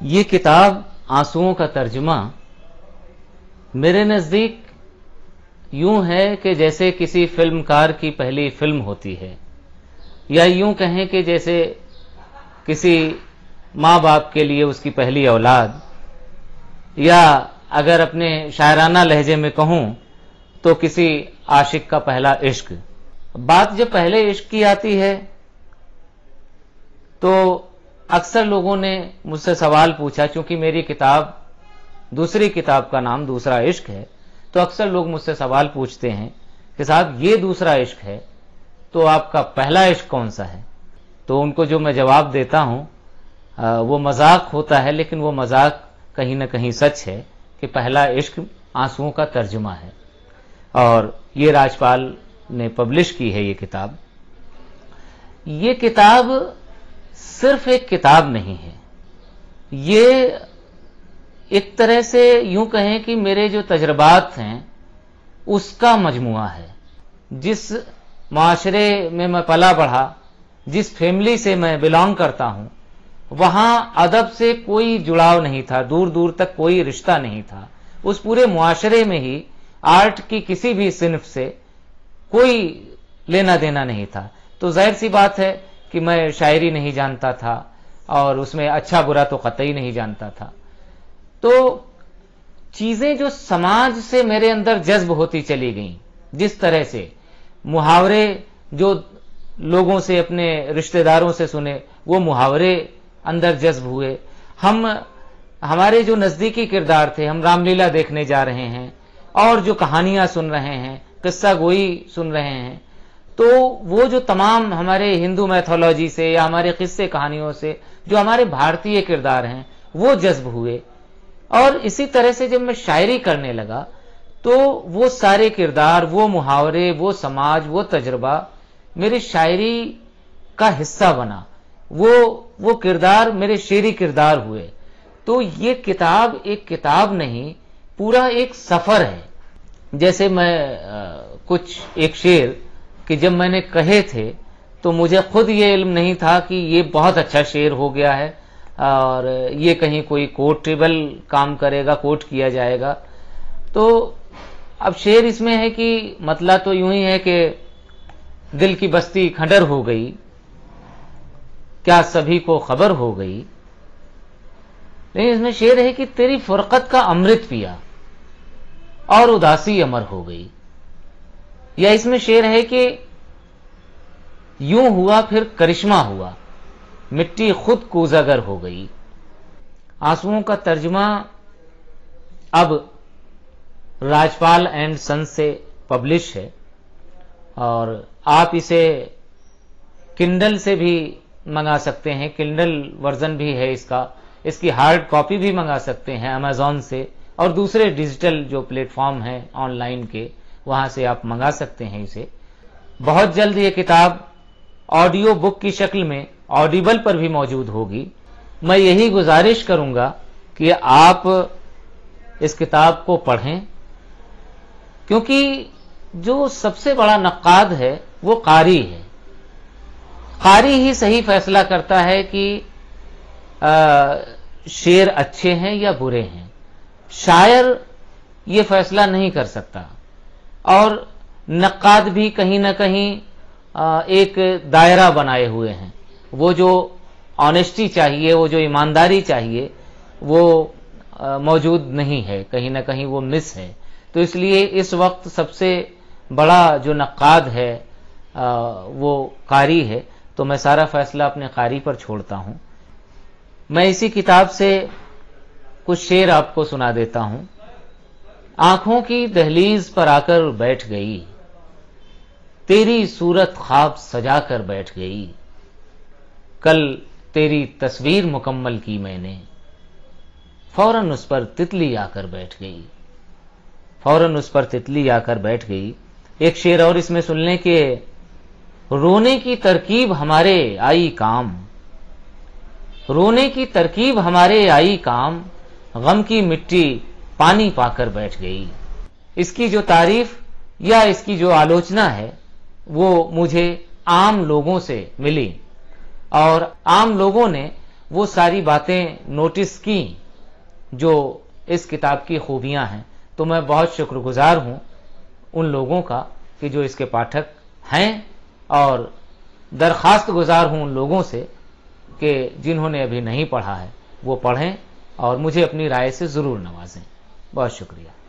یہ کتاب آنسوؤں کا ترجمہ میرے نزدیک یوں ہے کہ جیسے کسی فلم کار کی پہلی فلم ہوتی ہے، یا یوں کہیں کہ جیسے کسی ماں باپ کے لیے اس کی پہلی اولاد، یا اگر اپنے شاعرانہ لہجے میں کہوں تو کسی عاشق کا پہلا عشق۔ بات جب پہلے عشق کی آتی ہے تو اکثر لوگوں نے مجھ سے سوال پوچھا، چونکہ میری کتاب دوسری کتاب کا نام دوسرا عشق ہے، تو اکثر لوگ مجھ سے سوال پوچھتے ہیں کہ صاحب یہ دوسرا عشق ہے تو آپ کا پہلا عشق کون سا ہے؟ تو ان کو جو میں جواب دیتا ہوں وہ مذاق ہوتا ہے، لیکن وہ مذاق کہیں نہ کہیں سچ ہے کہ پہلا عشق آنسوؤں کا ترجمہ ہے، اور یہ راجپال نے پبلش کی ہے یہ کتاب۔ یہ کتاب صرف ایک کتاب نہیں ہے، یہ ایک طرح سے یوں کہیں کہ میرے جو تجربات ہیں اس کا مجموعہ ہے۔ جس معاشرے میں میں پلا بڑھا، جس فیملی سے میں بلانگ کرتا ہوں، وہاں ادب سے کوئی جڑاؤ نہیں تھا، دور دور تک کوئی رشتہ نہیں تھا۔ اس پورے معاشرے میں ہی آرٹ کی کسی بھی صنف سے کوئی لینا دینا نہیں تھا، تو ظاہر سی بات ہے کہ میں شاعری نہیں جانتا تھا، اور اس میں اچھا برا تو قطعی نہیں جانتا تھا۔ تو چیزیں جو سماج سے میرے اندر جذب ہوتی چلی گئیں، جس طرح سے محاورے جو لوگوں سے، اپنے رشتہ داروں سے سنے، وہ محاورے اندر جذب ہوئے۔ ہمارے جو نزدیکی کردار تھے، ہم رام لیلا دیکھنے جا رہے ہیں اور جو کہانیاں سن رہے ہیں، قصہ گوئی سن رہے ہیں، تو وہ جو تمام ہمارے ہندو میتھولوجی سے یا ہمارے قصے کہانیوں سے جو ہمارے بھارتی کردار ہیں وہ جذب ہوئے۔ اور اسی طرح سے جب میں شاعری کرنے لگا تو وہ سارے کردار، وہ محاورے، وہ سماج، وہ تجربہ میری شاعری کا حصہ بنا، وہ کردار میرے شعری کردار ہوئے۔ تو یہ کتاب ایک کتاب نہیں، پورا ایک سفر ہے۔ جیسے میں ایک شعر کہ جب میں نے کہے تھے تو مجھے خود یہ علم نہیں تھا کہ یہ بہت اچھا شعر ہو گیا ہے اور یہ کہیں کوئی کوٹیبل کام کرے گا، کوٹ کیا جائے گا۔ تو اب شعر اس میں ہے کہ مطلب تو یوں ہی ہے کہ دل کی بستی کھنڈر ہو گئی، کیا سبھی کو خبر ہو گئی، لیکن اس میں شعر ہے کہ تیری فرقت کا امرت پیا اور اداسی امر ہو گئی۔ یا اس میں شعر ہے کہ یوں ہوا پھر کرشمہ ہوا، مٹی خود کوزاگر ہو گئی۔ آنسوؤں کا ترجمہ اب راجپال اینڈ سن سے پبلش ہے، اور آپ اسے کنڈل سے بھی منگا سکتے ہیں، کنڈل ورژن بھی ہے اس کی ہارڈ کاپی بھی منگا سکتے ہیں امیزون سے، اور دوسرے ڈیجیٹل جو پلیٹ فارم ہیں آن لائن کے، وہاں سے آپ منگا سکتے ہیں اسے۔ بہت جلد یہ کتاب آڈیو بک کی شکل میں آڈیبل پر بھی موجود ہوگی۔ میں یہی گزارش کروں گا کہ آپ اس کتاب کو پڑھیں، کیونکہ جو سب سے بڑا نقاد ہے وہ قاری ہے۔ قاری ہی صحیح فیصلہ کرتا ہے کہ شعر اچھے ہیں یا برے ہیں، شاعر یہ فیصلہ نہیں کر سکتا، اور نقاد بھی کہیں نہ کہیں ایک دائرہ بنائے ہوئے ہیں۔ وہ جو آنیسٹی چاہیے، وہ جو ایمانداری چاہیے، وہ موجود نہیں ہے، کہیں نہ کہیں وہ مس ہے۔ تو اس لیے اس وقت سب سے بڑا جو نقاد ہے وہ قاری ہے، تو میں سارا فیصلہ اپنے قاری پر چھوڑتا ہوں۔ میں اسی کتاب سے کچھ شعر آپ کو سنا دیتا ہوں۔ آنکھوں کی دہلیز پر آ کر بیٹھ گئی، تیری صورت خواب سجا کر بیٹھ گئی، کل تیری تصویر مکمل کی میں نے، فوراً اس پر تتلی آ کر بیٹھ گئی، فوراً اس پر تتلی آ کر بیٹھ گئی۔ ایک شعر اور اس میں سن لیں کہ رونے کی ترکیب ہمارے آئی کام، رونے کی ترکیب ہمارے آئی کام، غم کی مٹی پانی پا کر بیٹھ گئی۔ اس کی جو تعریف یا اس کی جو آلوچنا ہے وہ مجھے عام لوگوں سے ملی، اور عام لوگوں نے وہ ساری باتیں نوٹس کی جو اس کتاب کی خوبیاں ہیں. تو میں بہت شکر گزار ہوں ان لوگوں کا کہ جو اس کے پاٹھک ہیں، اور درخواست گزار ہوں ان لوگوں سے کہ جنہوں نے ابھی نہیں پڑھا ہے وہ پڑھیں اور مجھے اپنی رائے سے ضرور نوازیں. بہت شکریہ.